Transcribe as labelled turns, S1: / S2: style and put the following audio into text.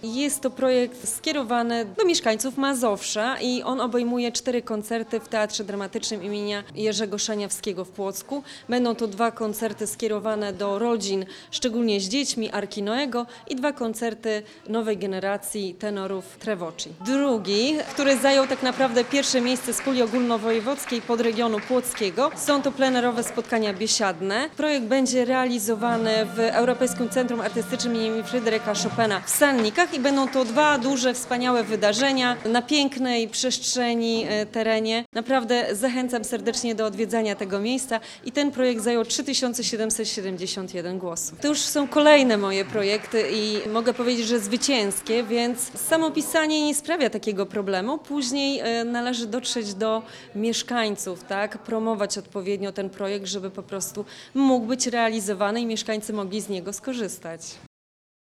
S1: Jest to projekt skierowany do mieszkańców Mazowsza i on obejmuje 4 koncerty w Teatrze Dramatycznym imienia Jerzego Szaniawskiego w Płocku. Będą to 2 koncerty skierowane do rodzin, szczególnie z dziećmi Arki Noego i 2 koncerty nowej generacji tenorów Trevoci. Drugi, który zajął tak naprawdę pierwsze miejsce z puli ogólnowojewódzkiej podregionu płockiego, są to plenerowe spotkania biesiadne. Projekt będzie realizowany w Europejskim Centrum Artystycznym im. Fryderyka Chopina w Salnikach i będą to 2 duże, wspaniałe wydarzenia na pięknej przestrzeni, terenie. Naprawdę zachęcam serdecznie do odwiedzania tego miejsca i ten projekt zajął 3771 głosów. To już są kolejne moje projekty i mogę powiedzieć, że zwycięskie, więc samo pisanie nie sprawia takiego problemu. Później należy dotrzeć do mieszkańców, tak? Promować odpowiednio ten projekt, żeby po prostu mógł być realizowany i mieszkańcy mogli z niego skorzystać.